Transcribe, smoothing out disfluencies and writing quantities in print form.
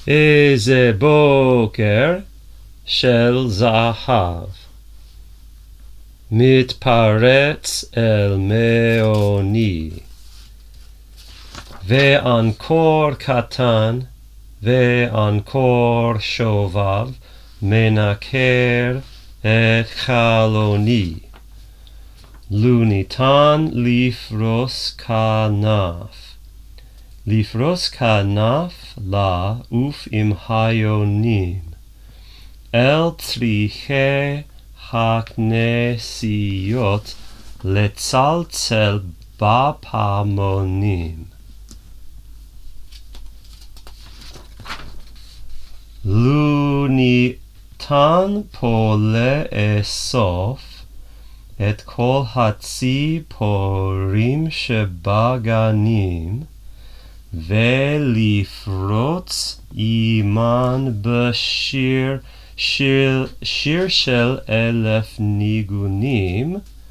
איזה בוקר של זהב, מתפרץ אל מעוני, ואנקור קטן ואנקור שובב מנקר את חלוני. לו ניתן לפרוס כנף לעוף עם היונים, אל צריחי הכנסיות לצלצל בפעמונים. לו ניתן פה לאסוף את כל הציפורים שבגנים, ולפרוץ עמן בשיר של 1000 ניגונים,